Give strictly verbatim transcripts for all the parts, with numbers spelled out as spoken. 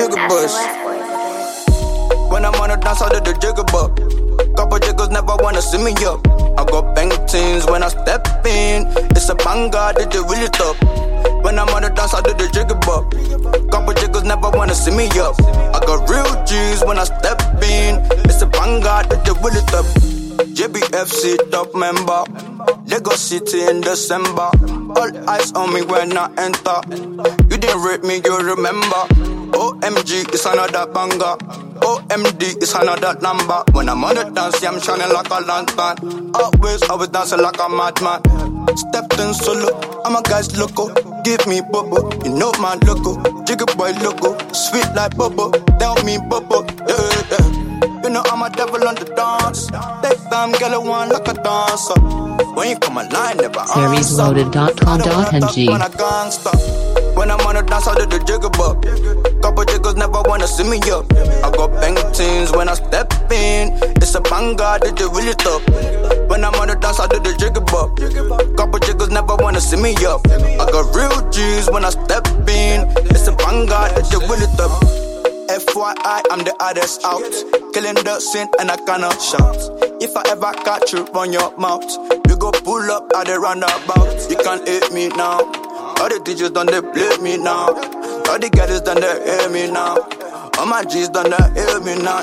jigger bus. When I'm on the dance, I do the jigger bop. Couple jiggers never wanna see me up. I got bang teens when I step in. It's a banger, did you really top? When I'm on the dance, I do the jigger bop. Couple jiggers never wanna see me up. I got real G's when I step in. It's a banger, did you really top? J B F C top member. Lagos City in December. All eyes on me when I enter. You didn't rate me, you remember. O M G is another banger. O M D is another number. When I'm on the dance, yeah, I'm shining like a lantern. Always, always dancing like a madman. Stepped in solo, I'm a guy's loco. Give me bubble, you know my loco. Jigger boy loco, sweet like bubble. Tell me bubble, yeah, yeah. You know I'm a devil on the dance. Take time, girl, I want like a dancer. When you come online, never answer. series loaded dot com dot n g. When I'm on the dance, I do the jigger bop. Couple jiggers never wanna see me up. I got bang teens when I step in. It's a banger, did you really top? When I'm on the dance, I do the jigger bop. Couple jiggers never wanna see me up. I got real G's when I step in. It's a banger, did you really top? F Y I, I'm the hardest out. Killing the scene and I cannot shout. If I ever catch you, run your mouth. You go pull up at the roundabout. You can't hate me now. All the D Js done they play me now. All the girls done they hear me now. All my G's done they hear me now.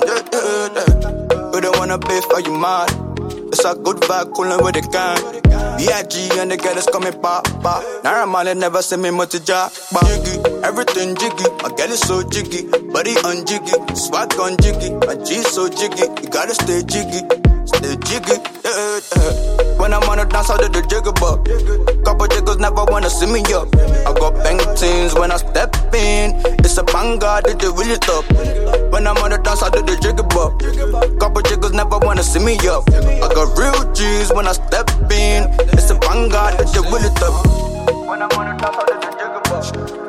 You don't wanna beef, are you mad? It's a good vibe, coolin' with the gang. B I G and the girls coming pop, pop. Naira Marley never see me multi jack, jiggy, everything jiggy. My girl is so jiggy, body on jiggy, swag on jiggy. My G's so jiggy, you gotta stay jiggy, stay jiggy. Yeah, yeah. When I'm on the dance, I do the jigger bop. Couple jiggers never wanna see me up. I got bang teens when I step in. It's a banger, did you really top? When I'm on the dance, I do the jigger bop. Couple jiggers never wanna see me up. I got real G's when I step in. It's a banger, did you really top? When I'm on the dance, I do the jigger bop.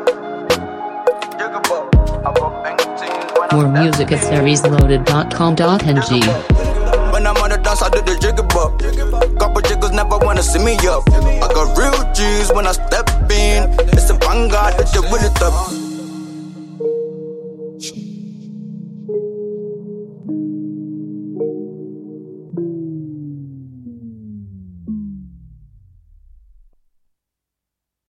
Jigger bop. I got bang teens when I More music at series loaded dot com dot n g. When I'm on the dance, I do the jigger bop. Couple jiggers never wanna see me up. I got real G's when I step in. It's a banger, did you really top?